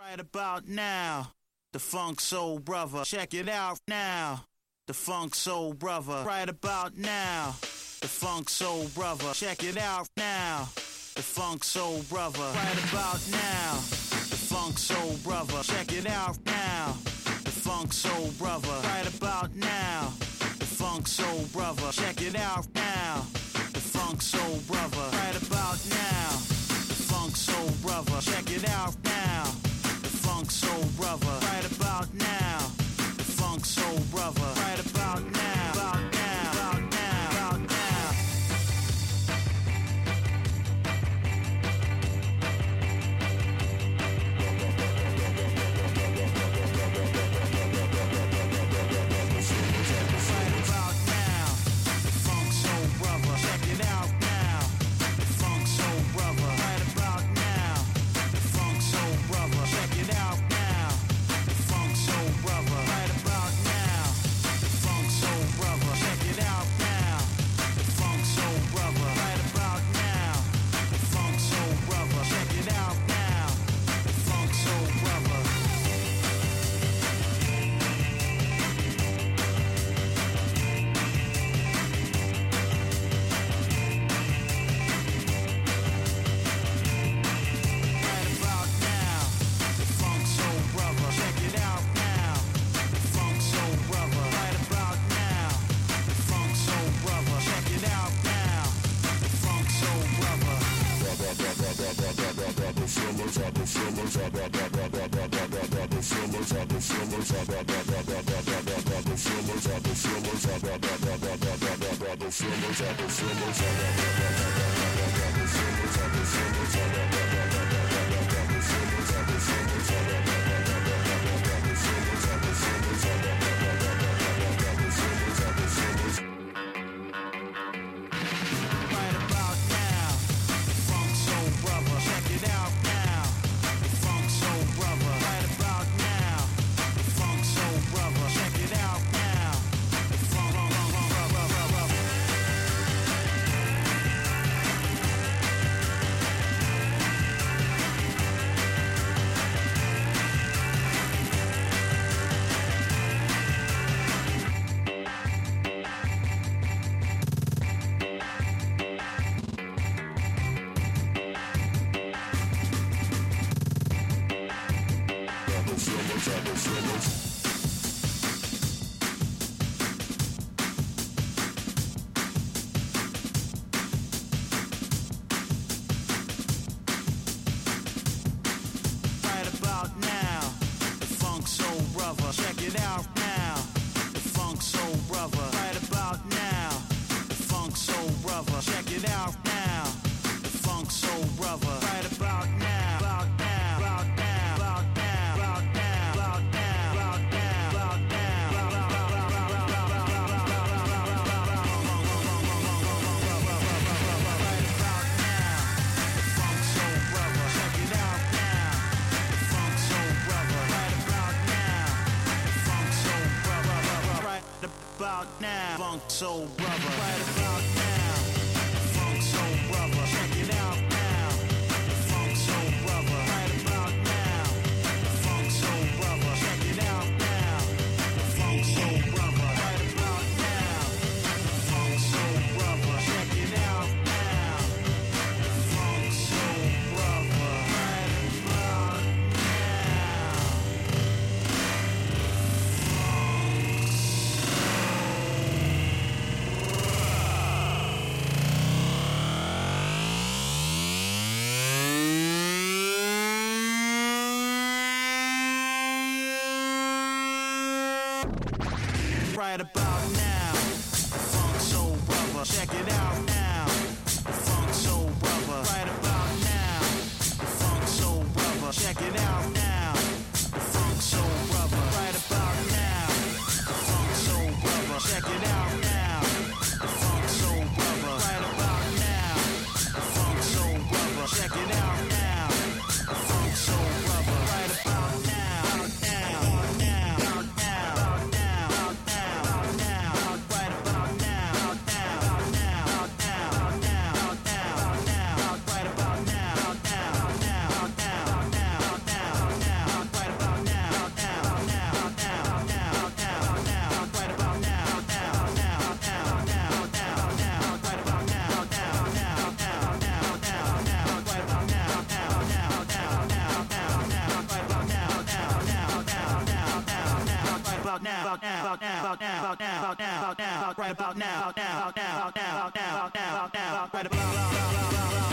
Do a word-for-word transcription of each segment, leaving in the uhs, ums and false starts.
Right about now, the Funk Soul Brother. Check it out now, the Funk Soul Brother. Right about now, the Funk Soul Brother. Check it out now, the Funk Soul Brother. Right about now, the Funk Soul Brother. Check it out now, the Funk Soul Brother. Right about now, the Funk Soul Brother. Check it out now, the Funk Soul Brother. Right about now, the Funk Soul Brother. Check it out now, the Funk Soul Brother. Right about now, the Funk Soul Brother. Right about now, about now, about now, about now. Right about now, the Funk Soul Brother. Check it out now, the Funk Soul Brother. Right about now, the Funk Soul Brother. Check it out now, the Funk Soul Brother. Right about now, the Funk Soul Brother. Check it out now, the Funk Soul Brother. Right about now, the Funk Soul Brother. Check it out now, the Funk Soul Brother. Right about now, the Funk Soul Brother. Check it out now, the Funk Soul Brother. Right about now, the Funk Soul Brother. Check it out now, the Funk Soul Brother. Right about now, the Funk Soul Brother. Check it out now, the Funk Soul Brother. Right about now, the Funk Soul Brother. Check it out now, the Funk Brother. Right about now, the Funk Soul Brother. Check it out now, the Funk Soul Brother. Right about now, the Funk Soul Brother. Check it out now, the Funk Soul Brother. Right about now, about now, about now, about now, about now, about now, about now, about Right about now, the Funk Soul Brother. Check it out now, the Funk Soul Brother. Right about now, the Funk Soul Brother. Right about now, Funk Soul Brother. Right about now, the Funk Soul Brother. Check it out now, the Funk Soul Brother. Right about now, the Funk Soul Brother. Check it out now, the Funk Soul Brother. Right about now, the Funk Soul Brother. Check it out now, the Funk Soul Brother. Right about Right about now, the Funk Soul Brother. Check it out now, the Funk Soul Brother. Right about now, the Funk Soul Brother. Check it out now, the Funk Soul Brother. Right about now, the Funk Soul Brother. Check it out now, the Funk Soul Brother. Right about now, the Funk Soul Brother. Check it out now, the Funk Soul Brother. Right about now, now, now, now, now, now, now, now, right about now, now, now, now, now, now, now, right about now, now, now, now, now, now, now, now, about now, about now, about now, about now, about now, about now, about right about now, about now, about now, about now, about now, about now, about now, right about now.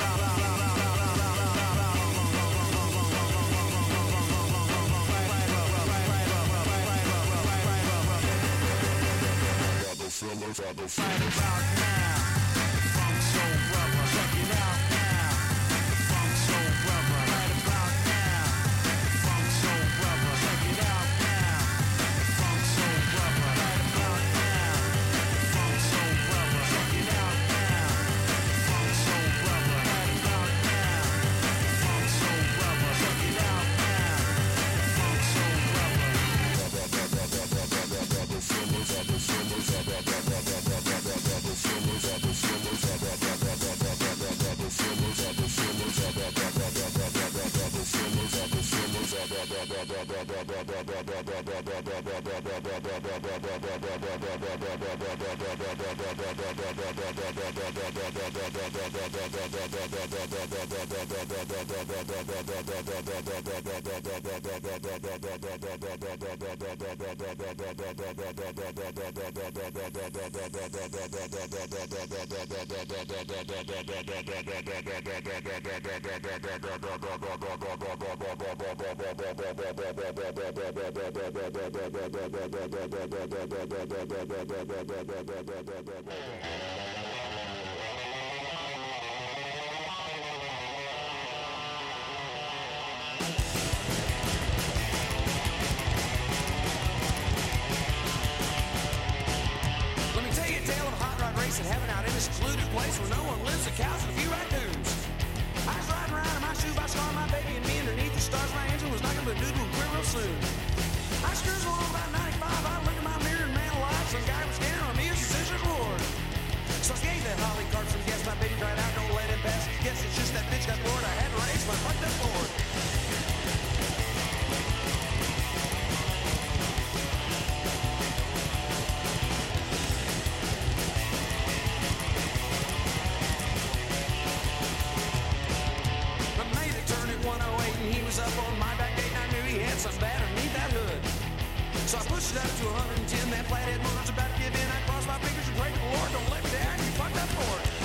Fellas, right about now, the Funk Soul Brother, check it out now, the Funk Soul Brother, right about now, the Funk Soul Brother, check it out now, the Funk Soul Brother, right about now, the Funk Soul Brother, check it out now, the Funk Soul Brother, right about now, the Funk Soul Brother, check it out now, the Funk Soul Brother. Let me tell you a tale of a hot rod race and heaven out in a secluded place where no one lives, the cows and a few raccoons. I was riding around in my shoebox car, my baby and me underneath the stars. My engine was knocking, but dude will quit real soon. I was cruising along about ninety-five. I look at my mirror and man alive, some guy was staring on me as the scissors roared. So I gave that Holly cart some gas, my baby cried out, don't let him pass. Guess it's just that bitch got bored. I had to race my fucked up Ford. one oh eight and he was up on my back gate and I knew he had something bad underneath that hood. So I pushed it up to one hundred ten, that flathead motor's about to give in. I crossed my fingers and prayed to the Lord, don't let me down, you fucked up for it.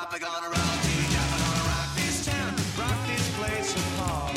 Papa gonna roll, T V Papa gonna rock this town, rock this place apart.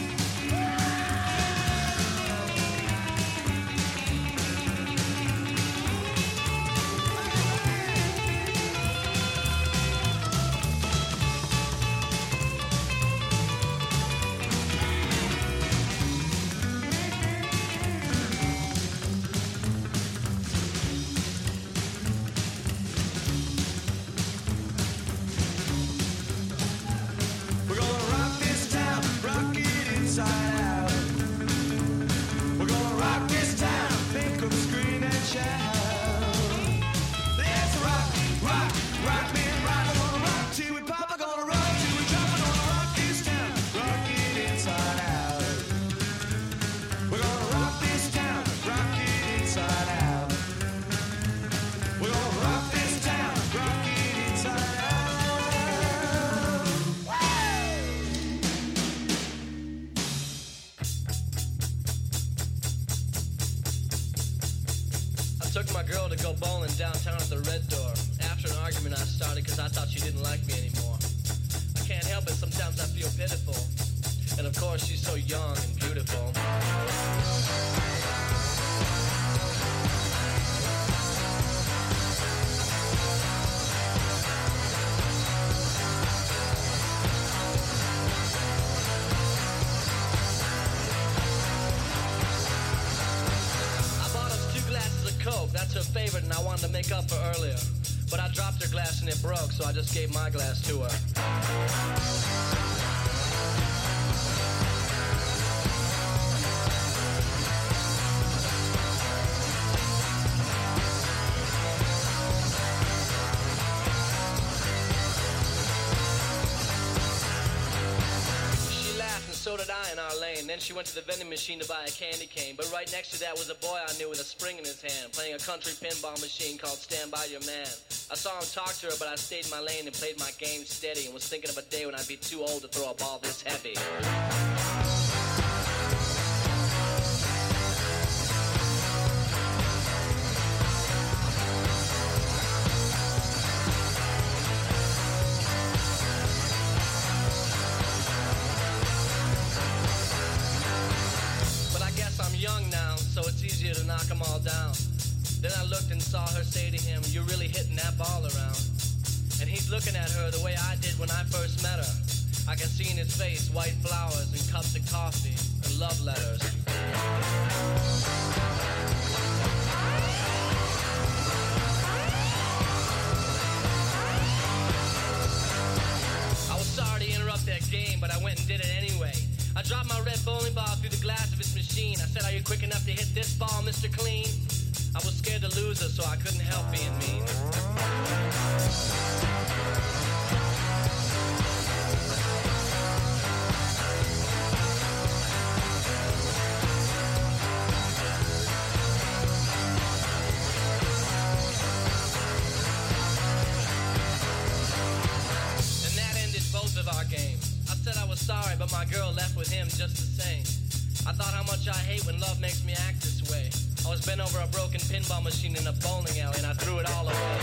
Took my girl to go bowling downtown at the Red Door. After an argument I started because I thought she didn't like me anymore. I can't help it, sometimes I feel pitiful. And of course she's so young and beautiful. Coke, that's her favorite, and I wanted to make up for earlier. But I dropped her glass and it broke, so I just gave my glass to her. She laughed and so did I in our lane. Then she went to the vending machine to buy a candy cane. But right next to that was a boy I knew with a spring in his hand, playing a country pinball machine called Stand By Your Man. I saw him talk to her, but I stayed in my lane and played my game steady and was thinking of a day when I'd be too old to throw a ball this heavy. Young now, so it's easier to knock them all down. Then I looked and saw her say to him, "You're really hitting that ball around." And he's looking at her the way I did when I first met her. I can see in his face white flowers and cups of coffee and love letters. I was sorry to interrupt that game, but I went and did it anyway. I dropped my red bowling ball through the glass of his machine. I said, "Are you quick enough to hit this ball, Mister Clean?" I was scared to lose her, so I couldn't help being mean. And that ended both of our games. I said I was sorry, but my girl left with him just the same. I thought how much I hate when love makes me act this way. I was bent over a broken pinball machine in a bowling alley and I threw it all away.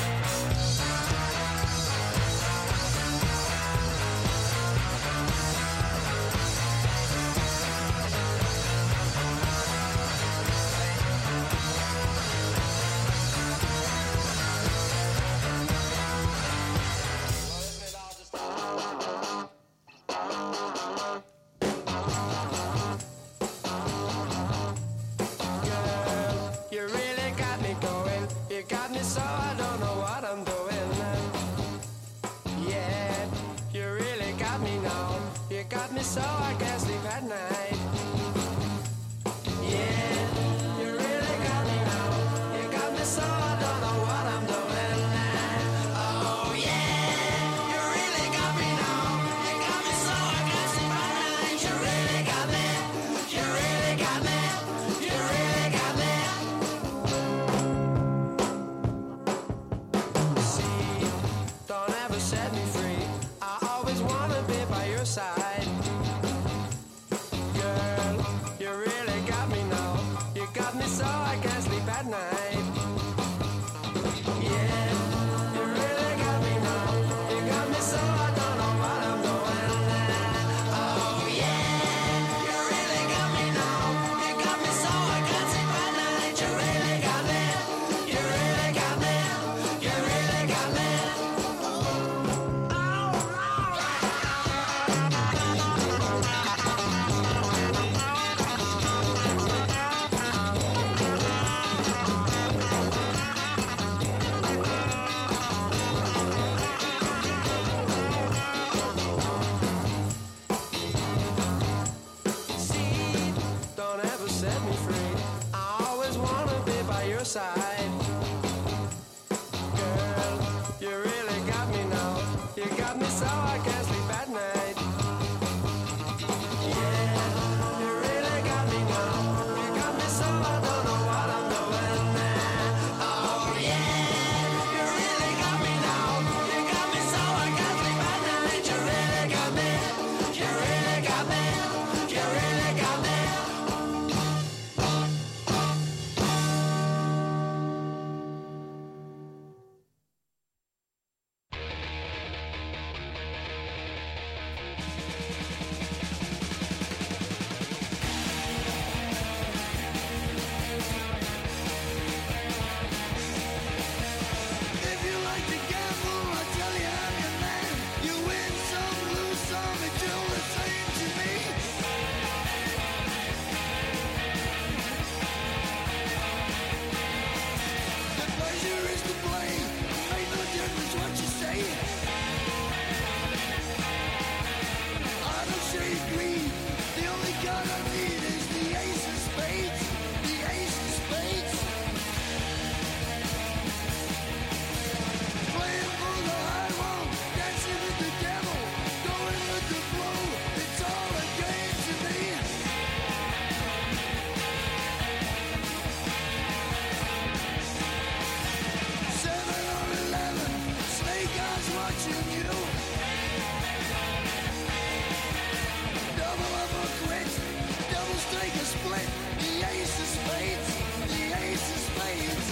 So I can't sleep at night. Yeah, you really got me now. You got me so I don't know what I'm doing. Oh yeah, you really got me now. You got me so I can't sleep at night. You really got me. You really got me. You really got me. See, don't ever set me free. I always wanna be by your side. got me so I can't sleep at night. Yeah, you really got me now. You got me so I don't know what I'm doing now. Oh yeah, you really got me now. You got me so I can't sleep at night. You really got me. You really got me. You really got me. If you like to gamble, I tell you I'm your man. You win some, lose some, it's all the same to me. The pleasure is to blame. Make no difference what you say. I don't say greed. The only card I need is the ace of spades. The ace of spades. Playing for the high road, dancing with the devil, going with the flow. It's all a game to me. Seven or eleven, snake eyes watching you. Double up or quit, double strike or split. The ace of spades, the ace of spades.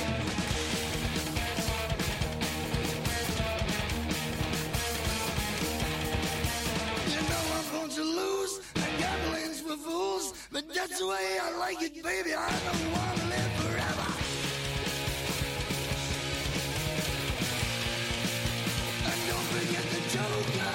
You know I'm going to lose, and gambling's for fools. But that's the way I like it, baby. I don't want to live forever. And don't forget the joker.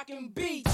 rockin' beat.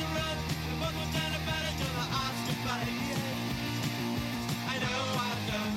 I know I've done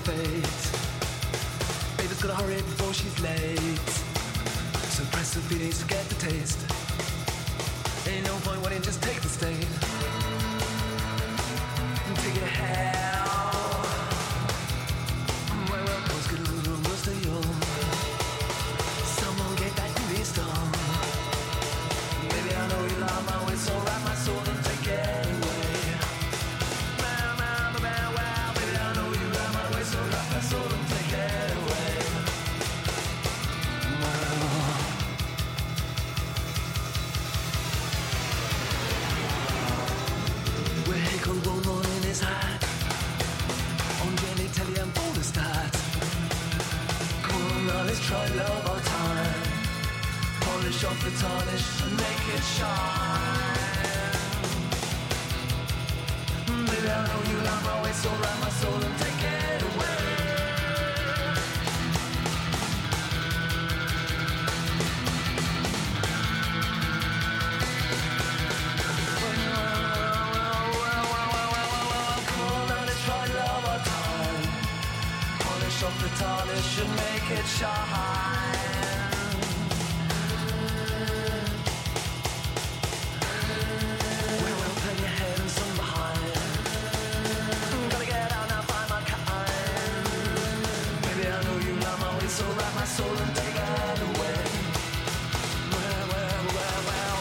fate. Baby's gotta hurry before she's late. Suppress the feelings, forget the taste. Ain't no point waiting, just take the state. Take it hell. Well, well, boys get a little most of you. Someone get that police done. Baby, I know you love my way, so wrap my soul and take it away. Well, well, well, well, baby, I know you love my way, so wrap my soul and take it away. Well. Where he could roll on in his hat. On Jenny, Telly and Bolestad. Come on now, let's try love our time. Polish off the tarnish and make it shine. Baby, I know you love my way, so wrap my soul and take it away. Off the tarnish and make it shine. We will turn your head and sun behind. Gotta get out now, find my kind. Baby, I know you love my way, so wrap my soul and take it away. Well, well, well, well.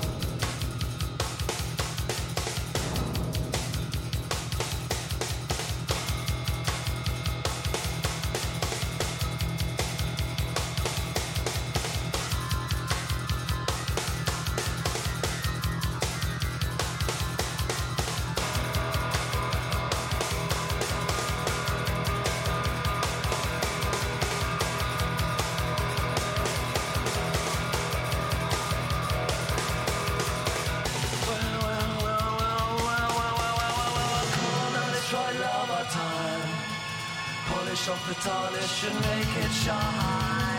Off the tarnish and make it shine.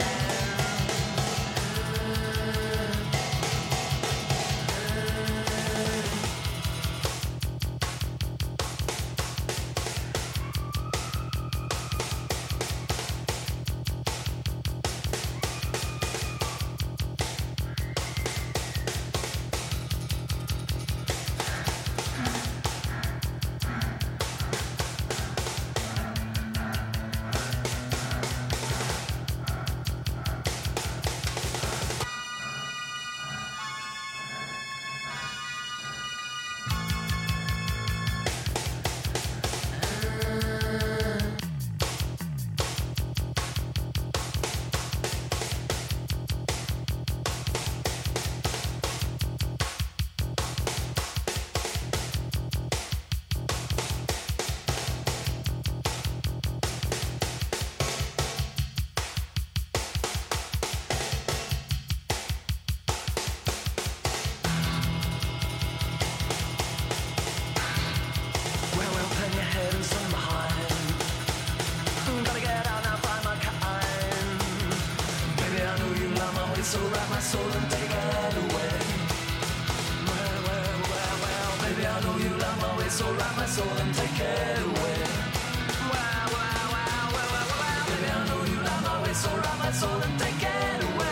So wrap my soul and take it away. Well, well, well, well, baby, I know you love my way, so wrap my soul and take it away. Well, well, well, well, well, well, baby, I know you love my way, so wrap my soul and take it away.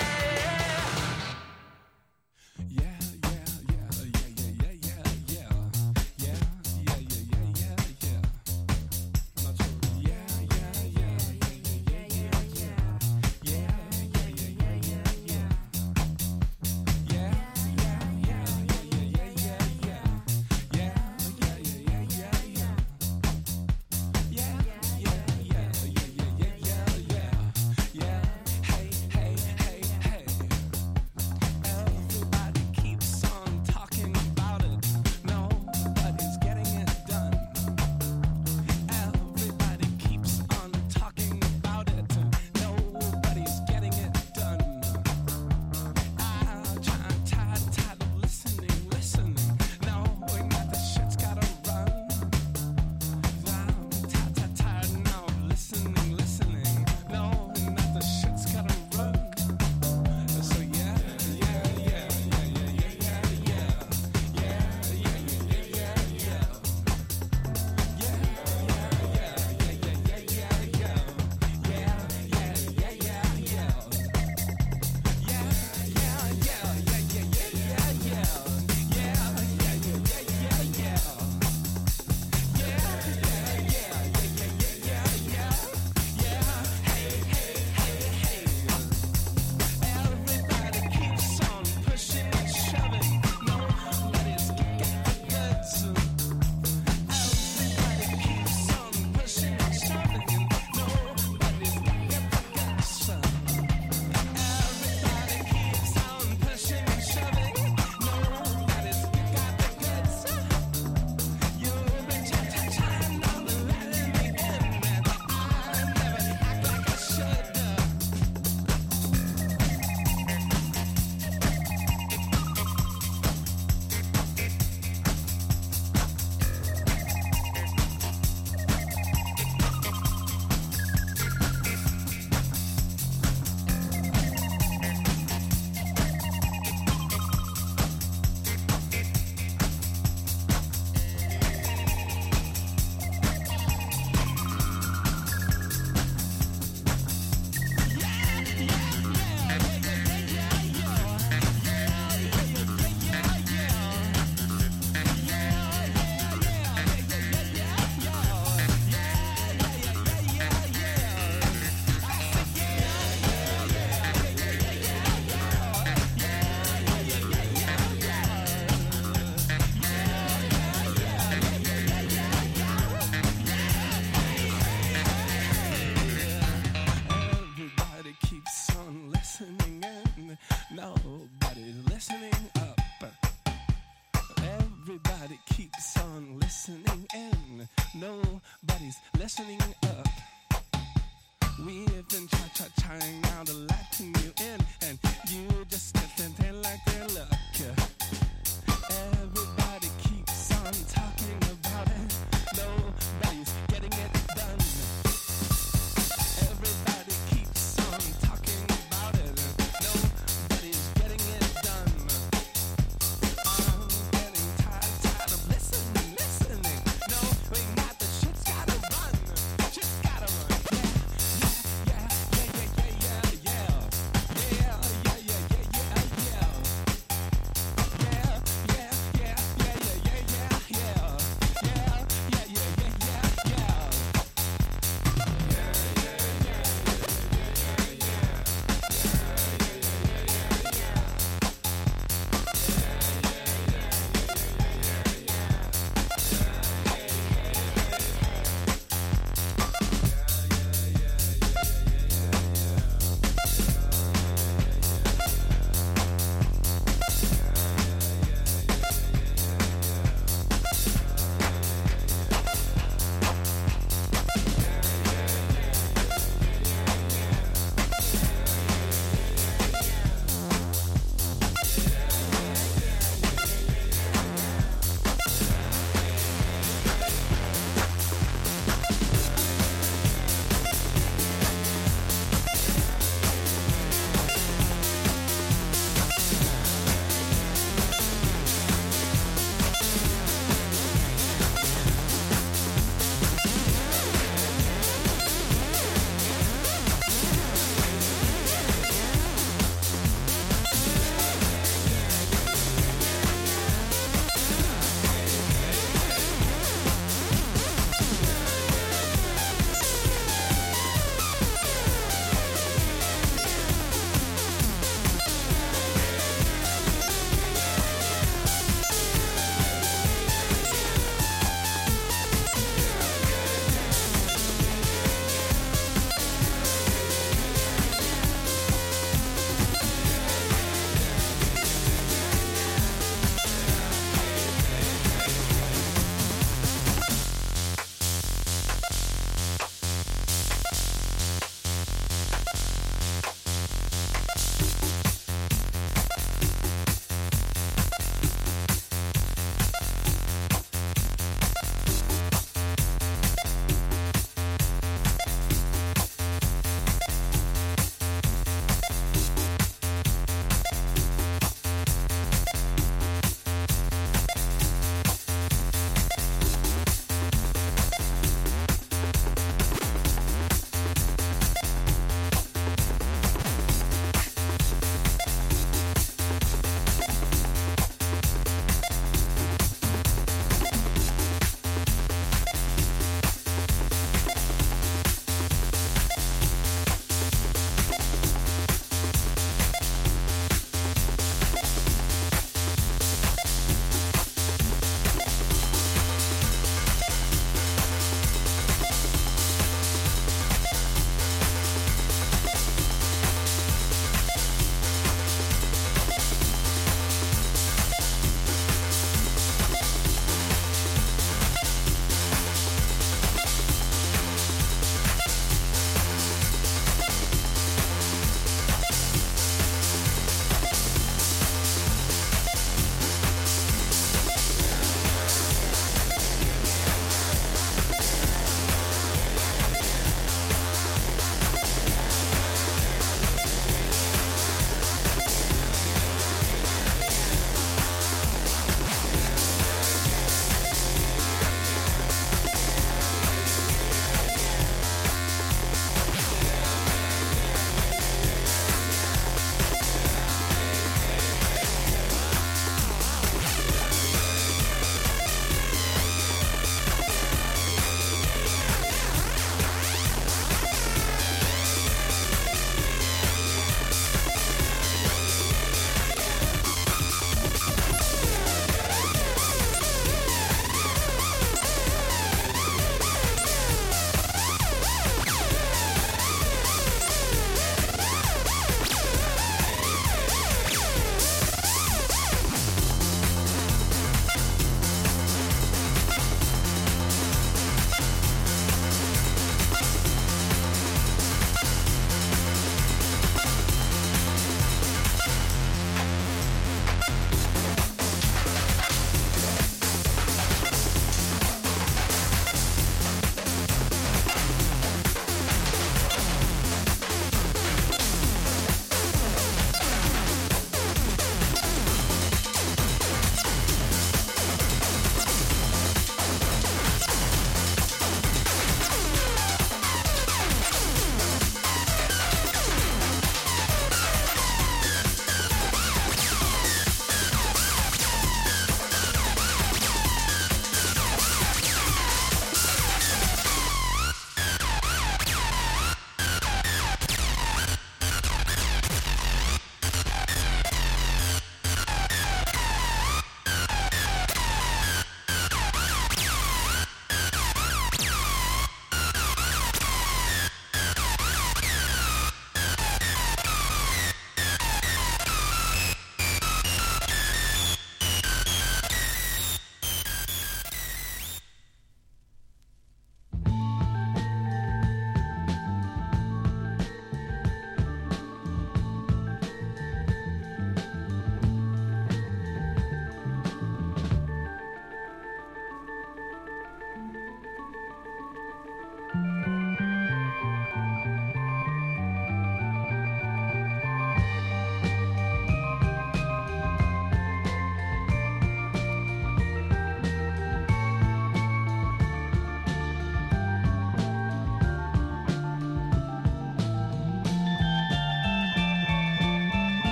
Yeah, yeah, yeah, yeah, yeah, yeah, yeah, yeah, yeah, yeah, yeah, yeah, yeah. I'm not sure. Yeah, yeah, yeah, yeah, yeah, yeah, yeah, yeah. Yeah. listening up. We've been cha-cha-chaing now to lighten you in.